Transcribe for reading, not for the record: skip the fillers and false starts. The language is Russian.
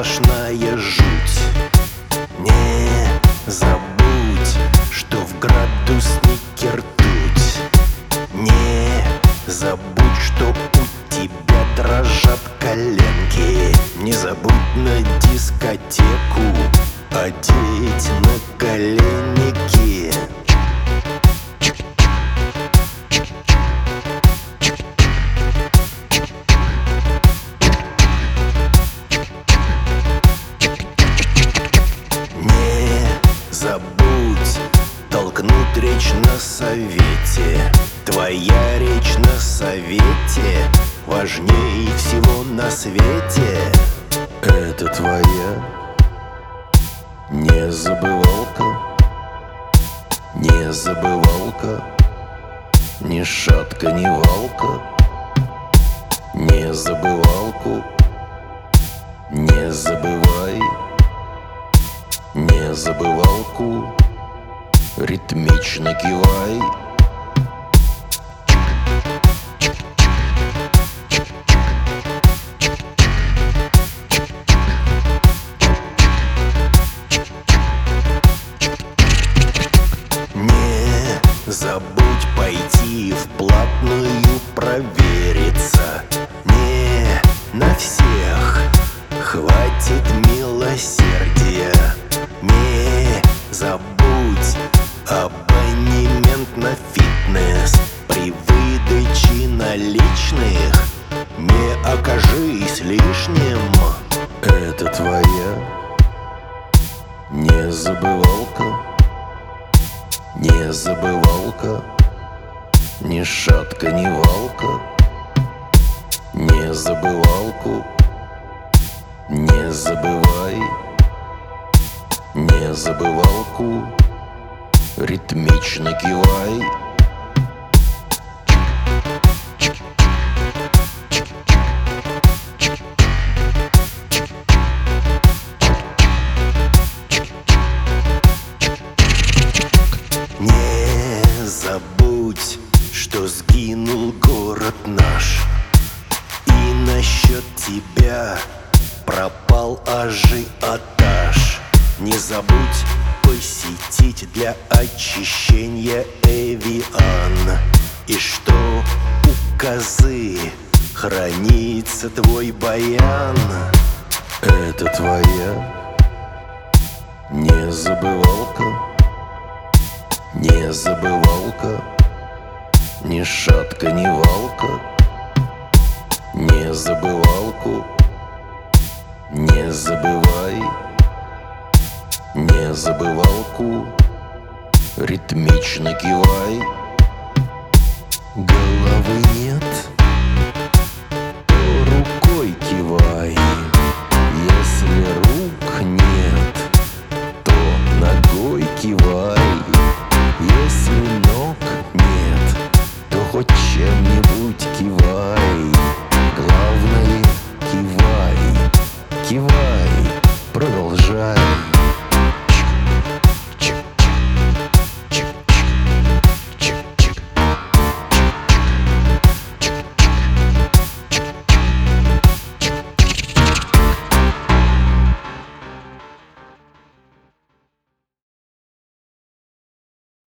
сплошная жуть. Не забудь, что в градуснике ртуть. Не забудь, что у тебя дрожат коленки. Не забудь на дискотеку одеть наколенники. Забудь толкнуть речь на совете. Твоя речь на совете важнее всего на свете. Это твоя не забывалка, не забывалка, ни шатка, ни валка. Не забывалку не забывай, не забывалку ритмично кивай. Не забудь пойти в платную провериться. Не на всех хватит милосердия. Не забудь абонемент на фитнес. При выдаче наличных не окажись лишним. Это твоя не забывалка, не забывалка, ни шатка, ни валка. Не забывалку не забывай, не забывалку ритмично кивай. Не забудь, что сгинул город наш, и насчет тебя пропал ажиотаж. Не забудь посетить для очищения Эвиан, и что у козы хранится твой баян. Это твоя не забывалка, не забывалка, ни шатка, ни валка. Не забывалку не забывай, не забывалку ритмично кивай. Головы нет, то рукой кивай. Если рук нет, то ногой кивай. Если ног нет, то хоть чем-нибудь кивай. Главное, кивай, кивай, продолжай.